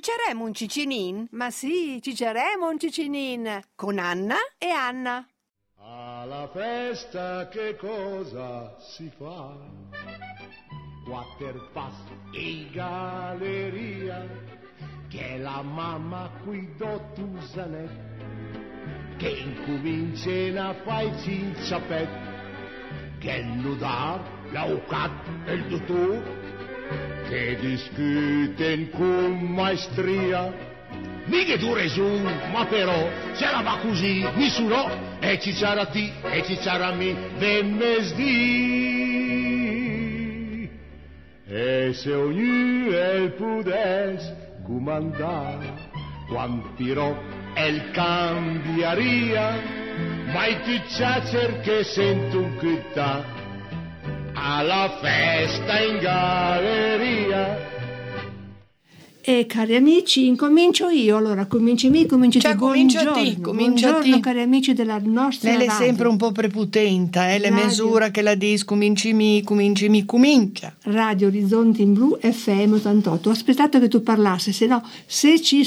Ciceremo un cicinin? Ma sì, ciceremo un cicinin con Anna e Anna. Alla festa che cosa si fa? Quattro passi in galleria, che è la mamma qui d'Ottusanet, che incomincia a fare il cinciapet, che è l'udar, l'aucat e il dottore, che discuten con maestria. Mica tu resun, ma però se la va così, nessuno e ci sarà ti e ci sarà mi venerdì. E se ognuno el pudesse comandare, quanti rock el cambiaria, mai tu c'è che sento un chittà alla festa in galleria. E cari amici, incomincio io. Allora, cominci tu. Comincia te. Buongiorno cari amici della nostra Lei è radio. sempre un po' prepotenta, le misure che la dis, comincia. Radio Orizzonti in Blu FM 88. Ho aspettato che tu parlassi, se ci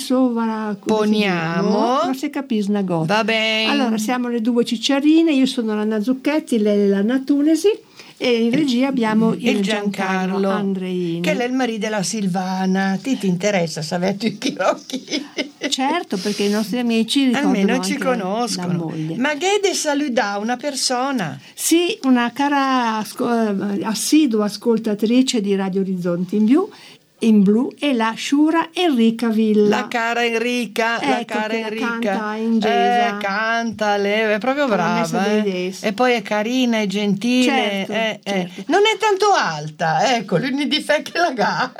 poniamo, non si capisce una gota. Va bene. Allora, siamo le due cicciarine, io sono l'Anna Zucchetti, lei è l'Anna Tunesi. E in regia abbiamo il Giancarlo Andreini, che è il marito della Silvana. Ti interessa sapere i chirocchi? Certo, perché i nostri amici almeno ci conoscono. La moglie. Ma che de saluta una persona? Sì, una cara assidua ascoltatrice di Radio Orizzonti in Blu è la Sciura Enrica Villa. La cara Enrica, canta in gesa. Canta, lei è proprio brava. E poi è carina, è gentile. Certo. Non è tanto alta, ecco, l'unico difetto che la ha.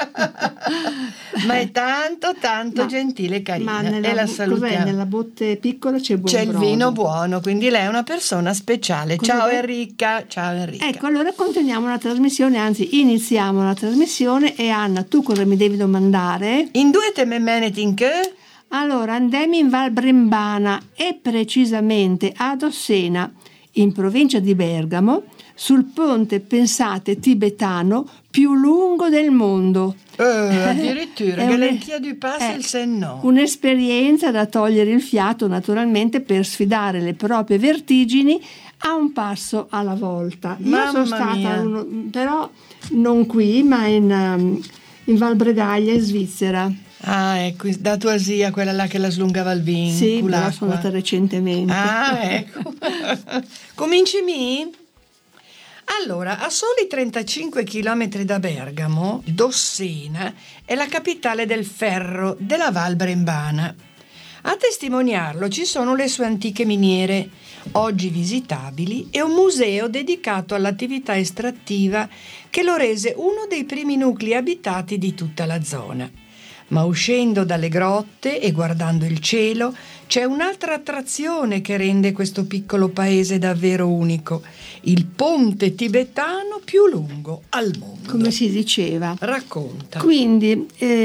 Ma è tanto gentile e carina. Ma e la salutiamo. Nella botte piccola c'è il vino buono, quindi lei è una persona speciale. Ciao Enrica. Ecco, allora continuiamo la trasmissione, anzi iniziamo la trasmissione. E Anna, tu cosa mi devi domandare? In due te me meneti che? Allora, andiamo in Val Brembana e precisamente ad Ossena, in provincia di Bergamo, sul ponte, pensate, tibetano più lungo del mondo. Addirittura, Galentia du Pass il senno. Un'esperienza da togliere il fiato, naturalmente, per sfidare le proprie vertigini a un passo alla volta. Io sono stata però non qui, ma in Val Bregaglia, in Svizzera. Ah, ecco, da tua zia, quella là che la slungava il vino. Sì, però sono andata recentemente. Ah, ecco. Cominci mi? Allora, a soli 35 chilometri da Bergamo, Dossena è la capitale del ferro della Val Brembana. A testimoniarlo ci sono le sue antiche miniere, oggi visitabili, e un museo dedicato all'attività estrattiva che lo rese uno dei primi nuclei abitati di tutta la zona. Ma uscendo dalle grotte e guardando il cielo, c'è un'altra attrazione che rende questo piccolo paese davvero unico: il ponte tibetano più lungo al mondo. Come si diceva. Racconta. Quindi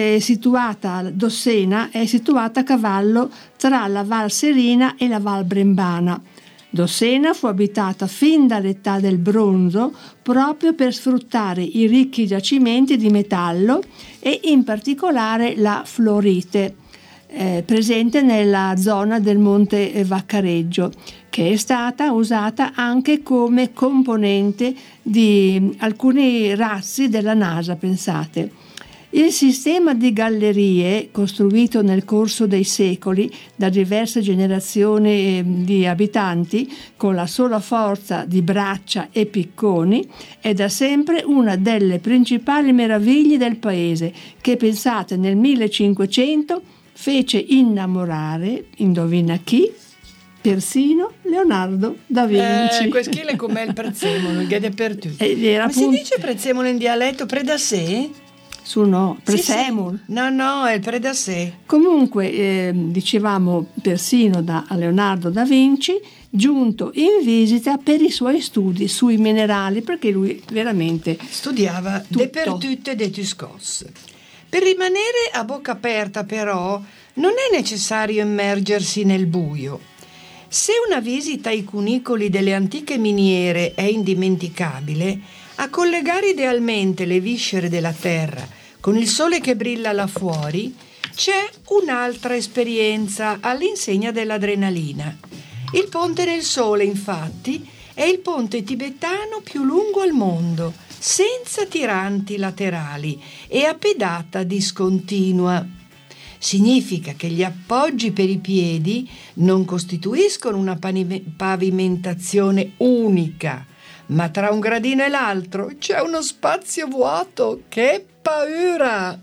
Dossena è situata a cavallo tra la Val Serina e la Val Brembana. Dossena fu abitata fin dall'età del bronzo proprio per sfruttare i ricchi giacimenti di metallo e in particolare la fluorite presente nella zona del Monte Vaccareggio, che è stata usata anche come componente di alcuni razzi della NASA, pensate. Il sistema di gallerie, costruito nel corso dei secoli da diverse generazioni di abitanti, con la sola forza di braccia e picconi, è da sempre una delle principali meraviglie del paese, che, pensate, nel 1500 fece innamorare, indovina chi? Persino Leonardo da Vinci. Questo è come il prezzemolo, il gede per tutti. Ma si dice prezzemolo in dialetto pre-da-sé? Prezzemolo. Sì. No, è il pre-da-sé. Comunque, dicevamo persino da Leonardo da Vinci, giunto in visita per i suoi studi sui minerali, perché lui veramente studiava de per tutte de tuscos. Per rimanere a bocca aperta, però, non è necessario immergersi nel buio. Se una visita ai cunicoli delle antiche miniere è indimenticabile, a collegare idealmente le viscere della terra con il sole che brilla là fuori C'è un'altra esperienza all'insegna dell'adrenalina. Il ponte nel sole, infatti, è il ponte tibetano più lungo al mondo, senza tiranti laterali e a pedata discontinua. Significa che gli appoggi per i piedi non costituiscono una pavimentazione unica, ma tra un gradino e l'altro c'è uno spazio vuoto. Che paura!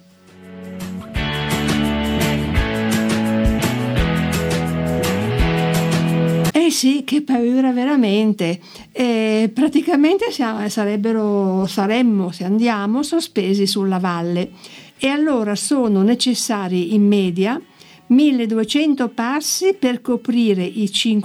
Sì, che paura veramente. Praticamente saremmo, se andiamo, sospesi sulla valle. E allora sono necessari in media 1200 passi per coprire i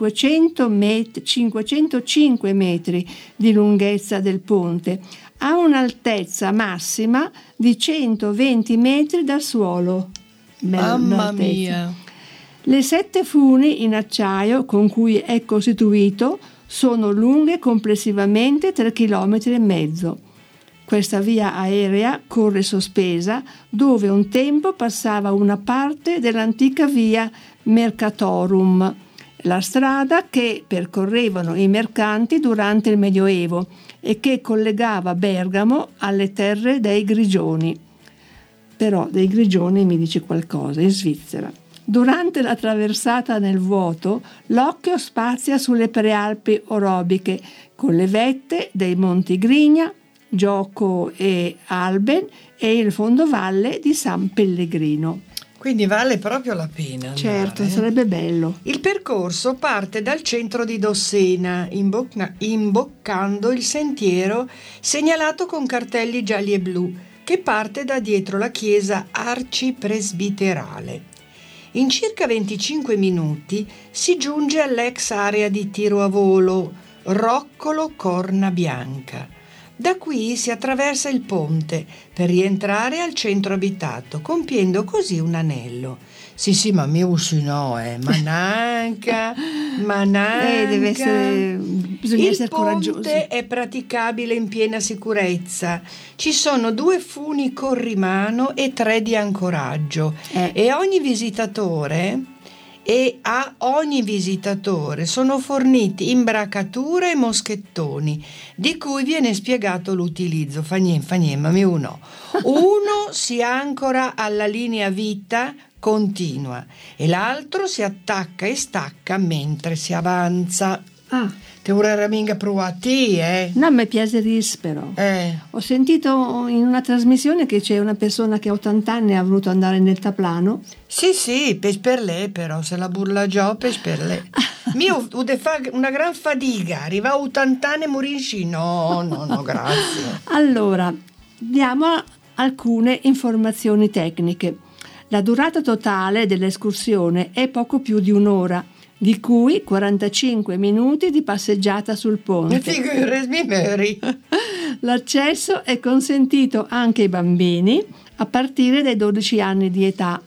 505 metri di lunghezza del ponte, a un'altezza massima di 120 metri dal suolo. Mamma mia! Le 7 funi in acciaio con cui è costituito sono lunghe complessivamente 3,5 km. Questa via aerea corre sospesa dove un tempo passava una parte dell'antica via Mercatorum, la strada che percorrevano i mercanti durante il Medioevo e che collegava Bergamo alle terre dei Grigioni. Però dei Grigioni mi dice qualcosa, in Svizzera. Durante la traversata nel vuoto, l'occhio spazia sulle prealpi orobiche con le vette dei Monti Grigna, Gioco e Alben e il fondovalle di San Pellegrino. Quindi vale proprio la pena andare. Certo, sarebbe bello. Il percorso parte dal centro di Dossena, imboccando il sentiero segnalato con cartelli gialli e blu, che parte da dietro la chiesa arcipresbiterale. In circa 25 minuti si giunge all'ex area di tiro a volo Roccolo Corna Bianca. Da qui si attraversa il ponte per rientrare al centro abitato, compiendo così un anello. Sì, ma mio sì no, mananca. Bisogna essere coraggiosi. Il ponte è praticabile in piena sicurezza. Ci sono 2 funi corrimano e 3 di ancoraggio e a ogni visitatore sono forniti imbracature e moschettoni, di cui viene spiegato l'utilizzo. Uno si ancora alla linea vita continua e l'altro si attacca e stacca mentre si avanza. Te vorrei minga provati, No, mi piace però. Ho sentito in una trasmissione che c'è una persona che a 80 anni ha voluto andare nel taplano. Sì, per lei però, se la burla già, per lei. Mio fa una gran fatica, arriva a 80 anni e morisci. No, grazie. Allora, diamo alcune informazioni tecniche. La durata totale dell'escursione è poco più di un'ora, di cui 45 minuti di passeggiata sul ponte. L'accesso è consentito anche ai bambini a partire dai 12 anni di età.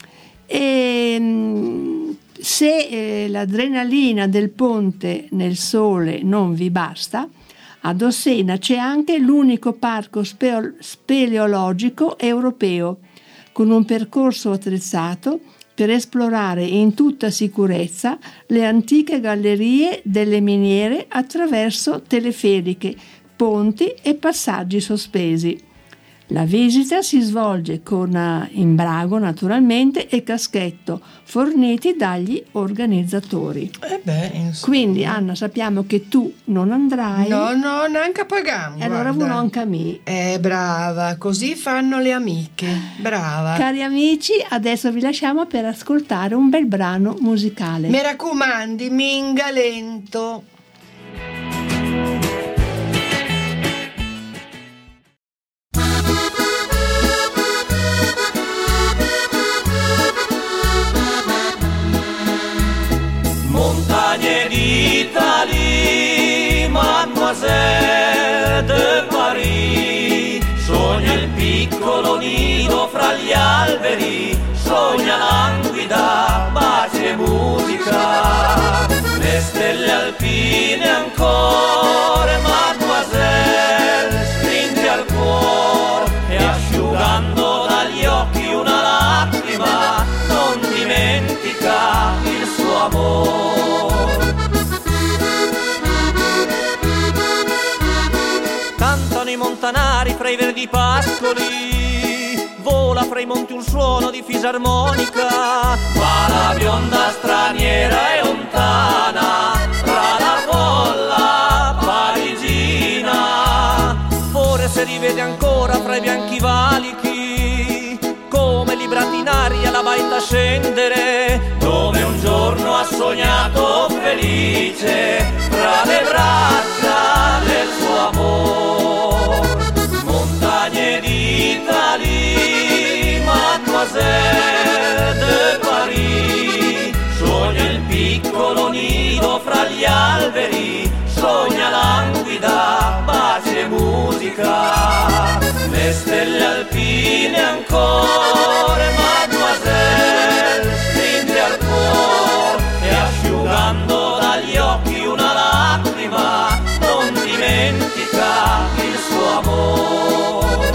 E se l'adrenalina del ponte nel sole non vi basta, a Dossena c'è anche l'unico parco speleologico europeo, con un percorso attrezzato per esplorare in tutta sicurezza le antiche gallerie delle miniere attraverso teleferiche, ponti e passaggi sospesi. La visita si svolge con imbrago naturalmente e caschetto forniti dagli organizzatori. Quindi Anna, sappiamo che tu non andrai. No, neanche pagamo. E allora anche a me. Brava, così fanno le amiche. Brava. Cari amici, adesso vi lasciamo per ascoltare un bel brano musicale. Mi raccomandi, minga lento. Montagne d'Italie, Mademoiselle de Paris, sogna il piccolo nido fra gli alberi, sogna languida pace e musica, le stelle alpine ancora, Mademoiselle, stringe al cuore e asciugando dagli occhi una lacrima, fra i verdi pascoli, vola fra i monti un suono di fisarmonica, ma la bionda straniera è lontana tra la folla parigina. Forse rivede ancora fra i bianchi valichi, come librati in aria la baita scendere, dove un giorno ha sognato felice fra le braccia del suo amor. Montagne d'Italie, Mademoiselle de Paris, sogna il piccolo nido fra gli alberi, sogna languida pace e musica. Le stelle alpine ancora, Mademoiselle, stringe al cuore e asciugando dagli occhi una lacrima non dimentica il suo amore.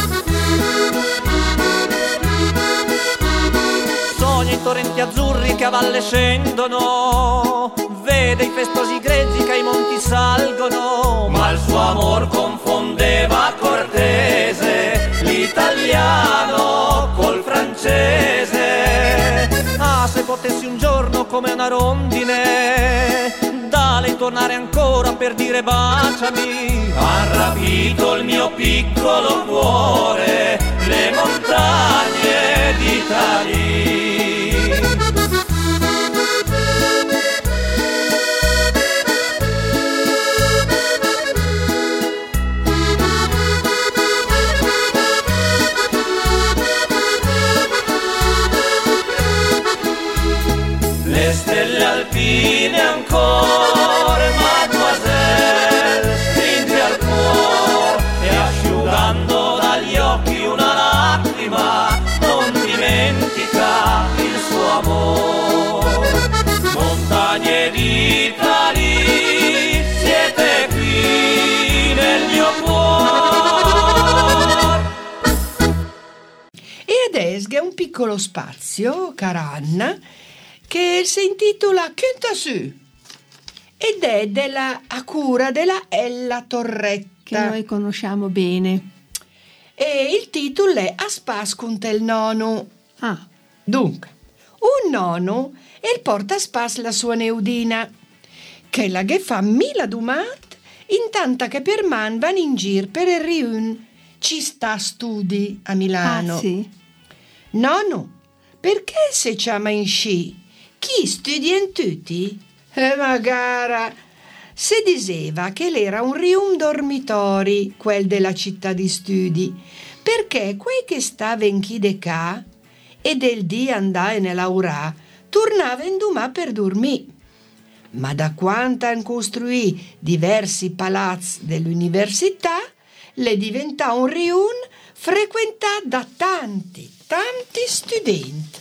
Sogna i torrenti azzurri che a valle scendono, vede i festosi greggi che ai monti salgono, ma il suo amor confondeva cortese l'italiano col francese. Ah, se potessi un giorno come una rondine da lei tornare ancora per dire baciami. Ha rapito il mio piccolo cuore, le montagne d'Italia. Le stelle alpine ancora, Mademoiselle, stringe al cuore e asciugando dagli occhi una lacrima non dimentica il suo amor. Montagne d'Italia, siete qui nel mio cuore. E adesso è un piccolo spazio, cara Anna, che si intitola Che t'as su? Ed è a cura della Ella Torretta, che noi conosciamo bene. e il titolo è A spascunt il nonu. Ah, Dunque, un nonu e il porta a spas la sua neudina, che la che fa mila dumat, intanto che per man van in gir per il riun ci sta studi a Milano. ah sì. Nonu, perché se chiama in sci? Chi studia in tutti? Magara, si diceva che l'era un rium dormitori, quel della città di studi, perché quei che stava in chi de ca e del dì andai nell'aurà, tornava in dumà per dormì. Ma da quanto han costruì diversi palazzi dell'università, le diventà un riun frequentato da tanti studenti.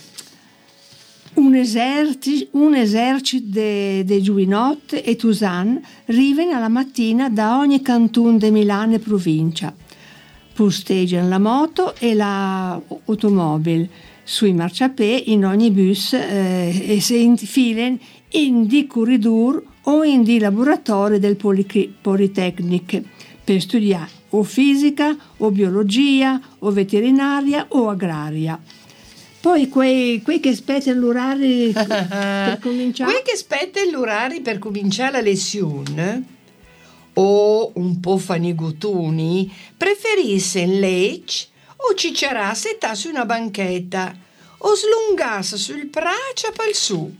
Un esercito de Giuinot e Tusan riven alla mattina da ogni cantun de Milano e provincia. Posteggiano la moto e la automobile sui marciapiedi in ogni bus e si infilen in di corridor o in di laboratori del Politecnic per studiare o fisica o biologia o veterinaria o agraria. Poi quei che aspettano l'orari per cominciare. Quei che aspettano l'orari per cominciare la lezione, o un po' fanigutuni, preferissero legge o cicciarasse su una banchetta o slungasse sul braccio per su.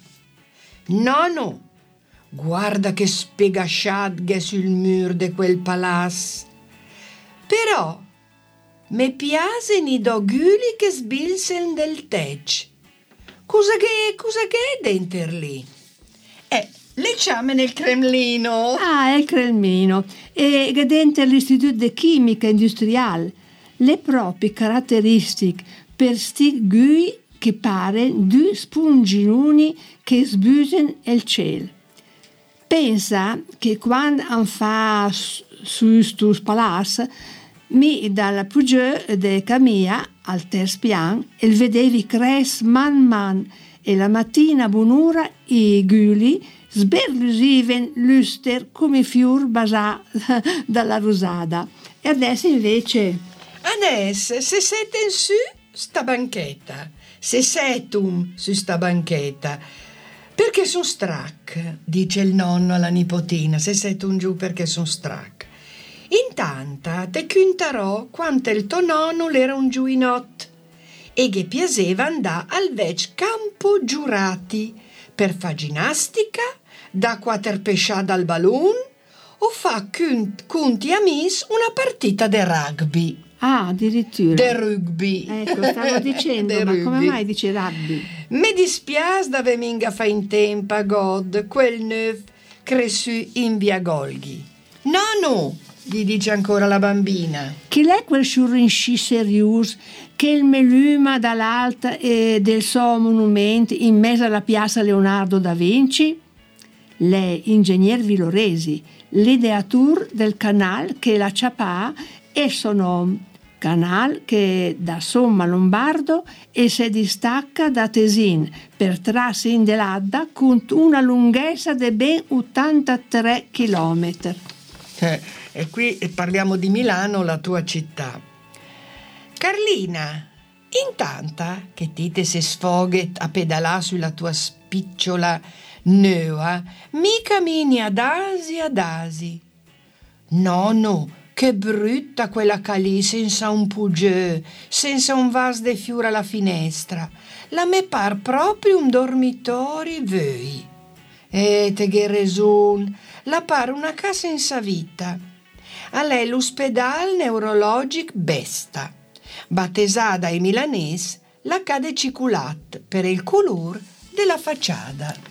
No, guarda che spegasciatghe sul muro di quel palazzo. Però me piasen i doguli che sbilsen del tec. Cosa che è dentro lì? Le ciame nel Cremlino. Ah, è il Cremlino. E dentro l'Istituto di Chimica Industriale. Le proprie caratteristiche per sti gui che pare due sponginuni che sbusen il cielo. Pensa che quando han fa su sto palazzo mi dalla puggiò de Camilla al terzo piano e vedevi cres man e la mattina buon'ora i guli sberlusiven l'uster come fior basà dalla rosada E adesso invece... Adesso, se siete in su sta banchetta, se setum su sta banchetta, perché son strac, dice il nonno alla nipotina, se setum giù perché son strac. Intanto te contarò quanto il tuo nonno era un giuinot e che piaceva andare al vec campo giurati per fa ginnastica, da quaterpesciata al balloon o fa conti amis una partita de rugby. Ah, addirittura. De rugby. Ecco, stavo dicendo, ma come mai dice rugby? Mi dispiace d'ave minga fa in tempo, God, quel neuf cresciù in via Golghi. No, gli dice ancora la bambina. Chi è quel sciurrinsci serius che il meluma dall'alta del suo monumento in mezzo alla piazza Leonardo da Vinci? Lei, ingegner Villoresi, l'ideatur del canal che la ciapà e sono canal che da Somma Lombardo e si distacca da Tesin per trarsi in dell'Adda con una lunghezza di ben 83 chilometri. E qui parliamo di Milano, la tua città. Carlina, intanto che te si sfoghe a pedalare sulla tua spicciola Nöa, mi cammini ad Asi. No, che brutta quella calì senza un pugè, senza un vas de fiura alla finestra. La me par proprio un dormitorio vei. Te che resun, la par una casa senza vita. A lei l'ospedale neurologic Besta, battesata ai milanese la cade ciculat per il color della facciata.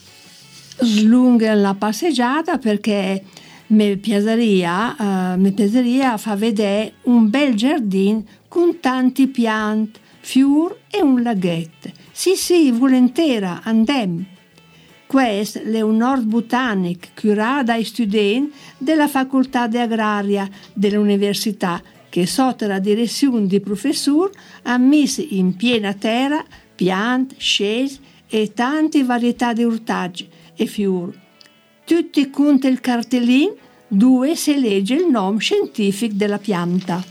Slunga la passeggiata perché mi piaceria fa vedere un bel giardino con tanti pianti, fior e un laghetto. Sì, volentiera, andem. Questo è un Ort Botanic curato dai studenti della facoltà di agraria dell'università che sotto la direzione di professor ha messo in piena terra piante, scesi e tante varietà di ortaggi e fiori. Tutti conta il cartellino dove si legge il nome scientifico della pianta.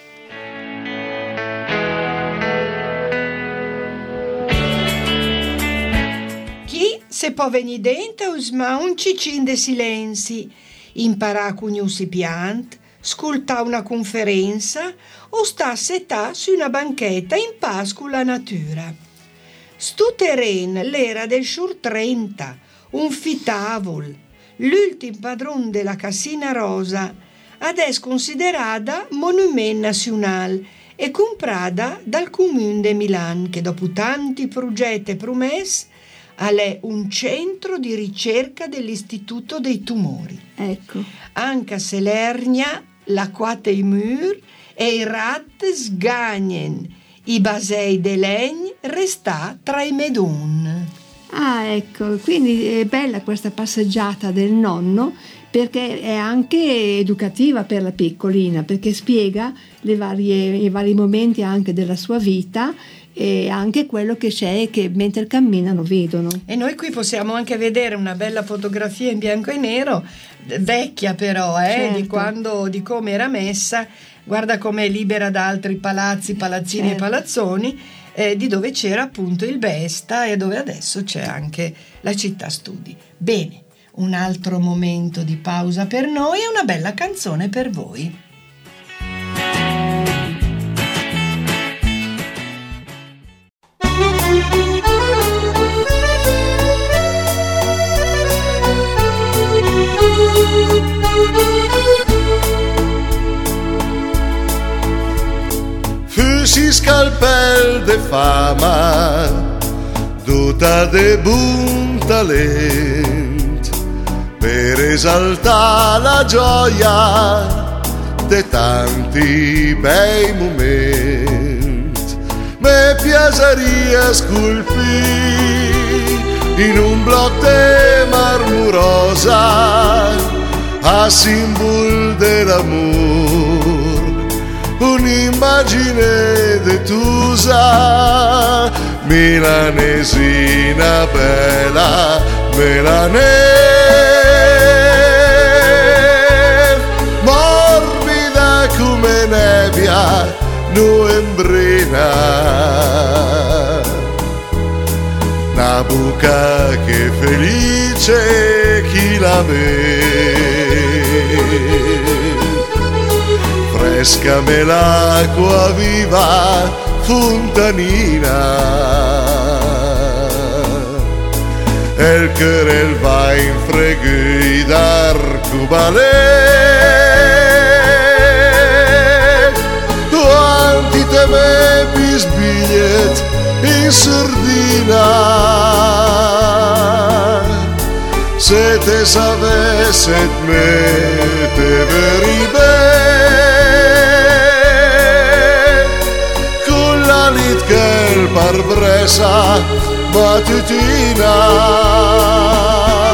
Chi se può venire dentro usma un cicin de silenzi, imparà cugnusi piant, sculta una conferenza o sta setà su una banchetta in paz con la natura. Stu terren l'era del Shur 30, un fitavol, l'ultim padron della Cassina Rosa, adesso considerata monument nazionale e comprata dal Comune de Milan, che dopo tanti progetti e promesse è un centro di ricerca dell'Istituto dei Tumori. Ecco. Anche se l'ernia, l'acquata i mur e i rat sgagnen, i basei de legno resta tra i medun. Ah, ecco, quindi è bella questa passeggiata del nonno perché è anche educativa per la piccolina, perché spiega i vari momenti anche della sua vita e anche quello che c'è che mentre camminano vedono. E noi qui possiamo anche vedere una bella fotografia in bianco e nero, vecchia però, certo. di come era messa. Guarda com'è libera da altri palazzi, palazzini certo. e palazzoni, di dove c'era appunto il Besta e dove adesso c'è anche la città studi. Bene, un altro momento di pausa per noi e una bella canzone per voi. Si scalpel de fama, dotta de buon talent, per esaltare la gioia de tanti bei momenti. Me piaceria sculpir in un blotte marmurosa a simbol dell'amor un'immagine detusa, milanesina bella, milanese, morbida una buca che felice chi la vede, fresca me l'acqua viva fontanina, el querer va in fregui d'arcobalè, quanti te me bisbigliet in sordina, se te savesset me te veri ben, con la lit che il parbresa mattutina.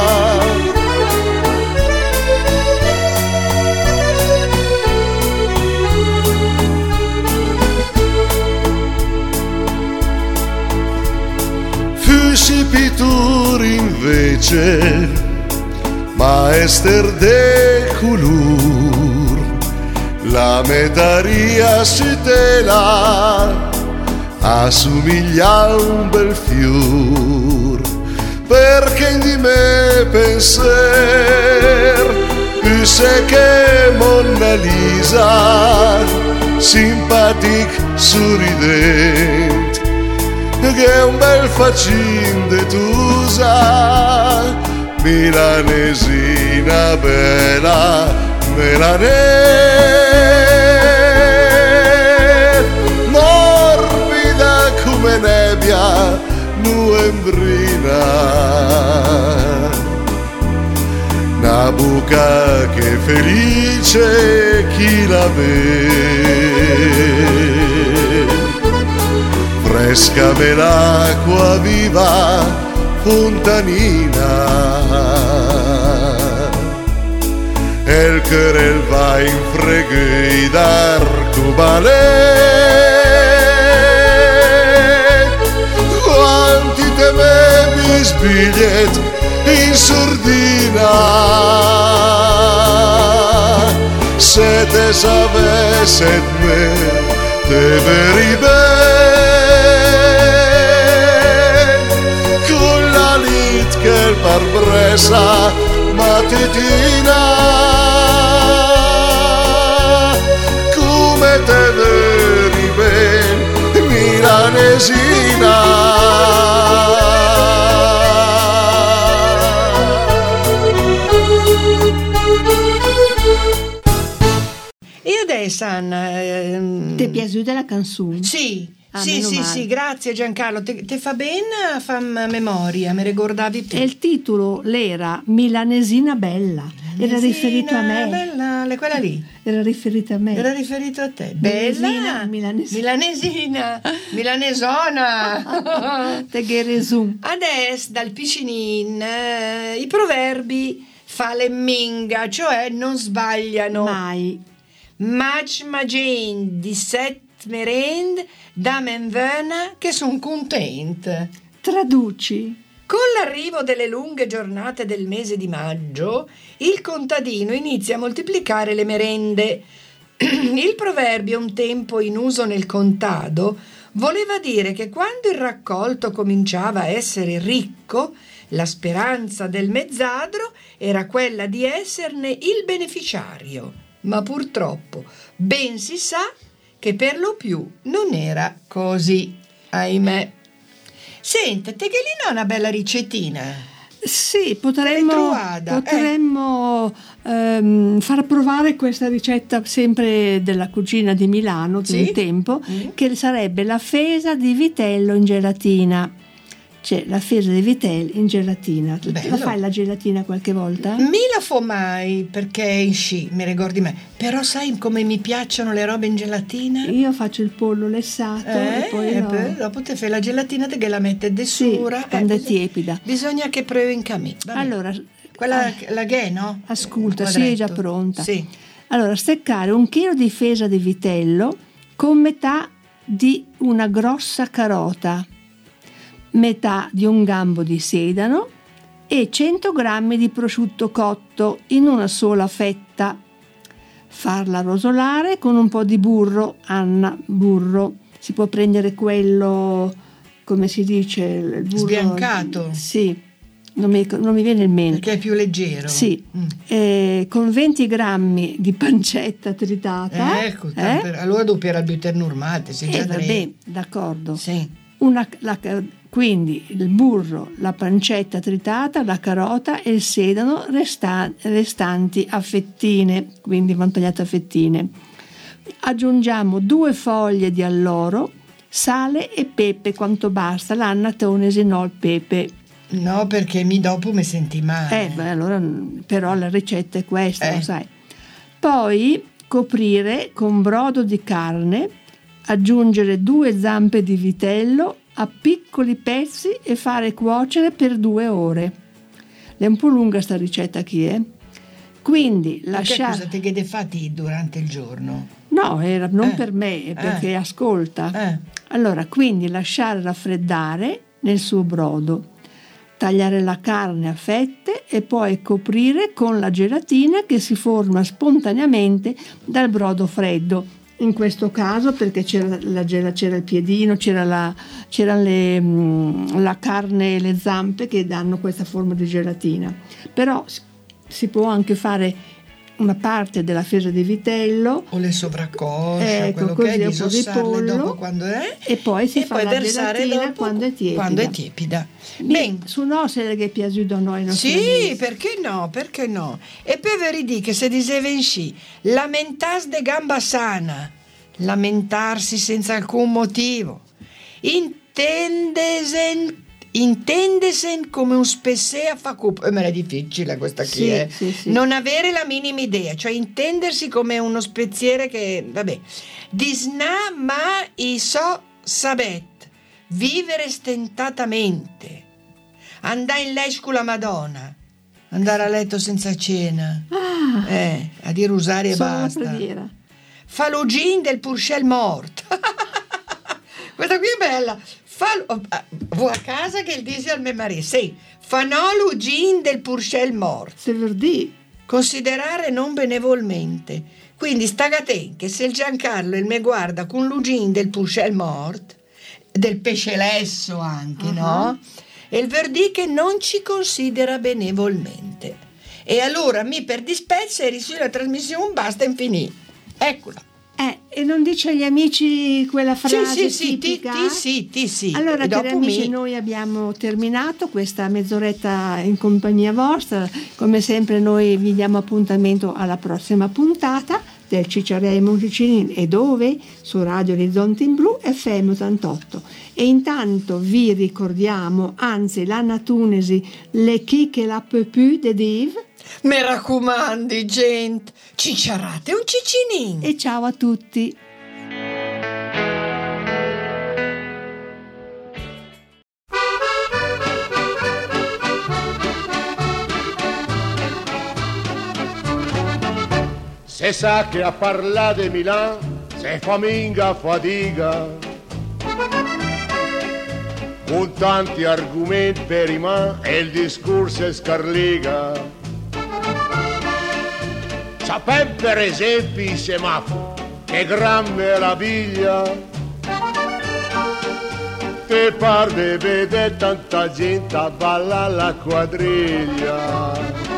Fussi pittori invece, maester de color, la metaria si tela assomiglia a un bel fior, perché di me penser se che Monna Lisa, simpatic sorridente, che è un bel facin de tusa, milanesina bella, melanet, morbida come nebbia novembrina, una buca che felice chi la vede, fresca me l'acqua viva fontanina, el querer va in fregui d'arcobalè, quanti te me bisbigliet in sordina, se te savesset me te veri ben, con la lit che il parbresa mattutina, come te veri ben, milanesina. San, Ti è piaciuta la canzone? Sì, Ah, sì, meno sì, male. sì, grazie Giancarlo. Te fa bene a far memoria, mi ricordavi tu. E il titolo l'era Milanesina Bella, era riferito a me. Bella, quella lì. Era riferito a me. Era riferito a te. Milanesina, Bella. milanesina. Milanesona. Te Gheresù. Adesso dal piscinin i proverbi fa lemminga, cioè non sbagliano. Mai. Mac magen di set merend da menvena che son contente. Traduci. Con l'arrivo delle lunghe giornate del mese di maggio, il contadino inizia a moltiplicare le merende. Il proverbio, un tempo in uso nel contado, voleva dire che quando il raccolto cominciava a essere ricco, la speranza del mezzadro era quella di esserne il beneficiario. Ma purtroppo ben si sa che per lo più non era così, ahimè. Senta, te che lì non è una bella ricettina? Sì, potremmo far provare questa ricetta sempre della cugina di Milano di un tempo, che sarebbe la fesa di vitello in gelatina. Cioè, la fesa di vitello in gelatina. Bello. La fai la gelatina qualche volta? Mi la fo mai perché in sci, mi ricordi me. Però sai come mi piacciono le robe in gelatina? Io faccio il pollo lessato e poi dopo te fai la gelatina te che la mette de sì, sura. quando è tiepida. Bisogna che provi in camì. Allora, quella la ghe, no? ascolta, sì, è già pronta. Sì. Allora, steccare 1 chilo di fesa di vitello con metà di una grossa carota, metà di un gambo di sedano e 100 grammi di prosciutto cotto in una sola fetta. Farla rosolare con un po' di burro, Anna, burro. Si può prendere quello come si dice, il burro sbiancato. Sì, non mi viene in mente. Perché è più leggero. Sì, con 20 grammi di pancetta tritata. Ecco, allora doppierà il buternurmate, si già vabbè, d'accordo. Sì. Quindi il burro, la pancetta tritata, la carota e il sedano restanti a fettine, quindi vanno tagliate a fettine. Aggiungiamo 2 foglie di alloro, sale e pepe quanto basta. L'annatonesi no, il pepe. No, perché dopo mi senti male. Allora, però la ricetta è questa, lo sai. Poi coprire con brodo di carne, aggiungere 2 zampe di vitello a piccoli pezzi e fare cuocere per 2 ore. È un po' lunga sta ricetta qui, Quindi lasciare. Scusa, te che te fatti durante il giorno? No, era non per me, perché ascolta. Allora, quindi lasciare raffreddare nel suo brodo, tagliare la carne a fette e poi coprire con la gelatina che si forma spontaneamente dal brodo freddo. In questo caso perché c'era il piedino, c'era la carne e le zampe che danno questa forma di gelatina. Però si può anche fare una parte della fesa di vitello o le sovraccosce, quello che è, disossarle dopo quando è, e poi si fa la gelatina quando è tiepida. Bene, su no se che piaciuto a noi. Sì, perché no? E per veridì che se diceva in sci, lamentarsi de gamba sana, lamentarsi senza alcun motivo, intendesen come un spessea fa cup. Me è difficile questa qui, sì. Non avere la minima idea, cioè intendersi come uno speziere che, vabbè. Disna ma i so sabet, vivere stentatamente, andare in lesco la Madonna, andare a letto senza cena, a dire usare e basta. Falugin del Purcell mort. Questa qui è bella. Vuoi a casa che il disi al mio marito? Sì, fanolugin del Purcell mort. Se verdì. Considerare non benevolmente. Quindi stagaten che se il Giancarlo il me guarda con l'ugin del Purcell mort, del pesce lesso anche, no? E il verdì che non ci considera benevolmente. E allora mi per dispezza e risui la trasmissione basta infinì. Eccola. E non dice agli amici quella frase tipica? Sì. Allora, cari amici, noi abbiamo terminato questa mezz'oretta in compagnia vostra. Come sempre noi vi diamo appuntamento alla prossima puntata del Cicciarei Musicini. E dove? Su Radio Orizzonte in Blu FM 88. E intanto vi ricordiamo, anzi l'Anna Tunisi, le chi che la peut plus de div. Mi raccomandi, gente, cicciarate un ciccinin. E ciao a tutti. Se sa che a parlare di Milano se fa minga fatica, con tanti argomenti per i ma e il discorso è scarliga. Sapete per esempio i semafori, che gran meraviglia, te par de vedere tanta gente a ballare la quadriglia.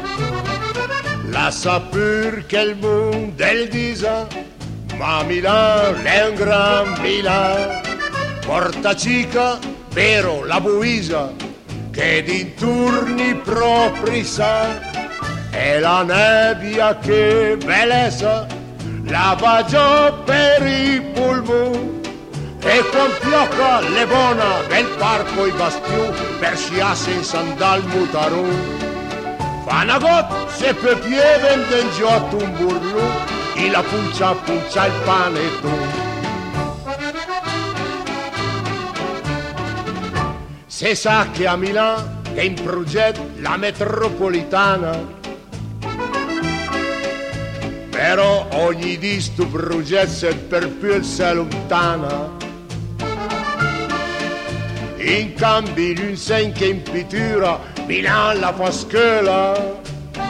La sapur che il mondo è il disa, ma Milano è un gran Milano. Porta cica, vero la Buisa, che dintorni propri sa. E la nebbia che bellezza la va già per i polmoni. E con fiocca le buona del parco i bastioni per sciasse in sandal mutaron. Fa una gotta se per piede in giotto un burlo e la puncia il panettone. Se sa che a Milano è in progetto la metropolitana, però ogni di sto progetto per più si lontana. In cambio di un segno che in pittura Milano la fa scuola,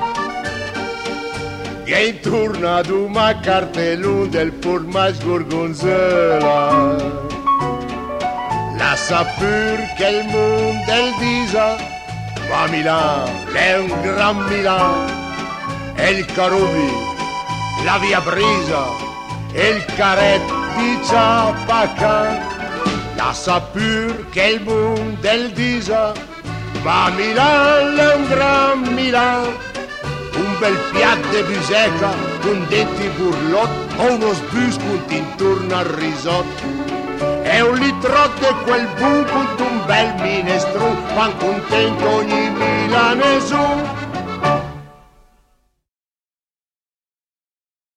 e intorno ad un cartellone del formaggio gorgonzola. La sa pur che il mondo del Disa, ma Milano è un gran Milano, e il Carubi, la via Brisa, e il Caretti Ciapacan. La sa pur che il mondo del Disa, ma Milano è un gran Milano, un bel piatto di biseca con denti burlot o uno sbusco intorno al risotto e un litro di quel buco d'un bel minestrone, fan contento ogni milanesone.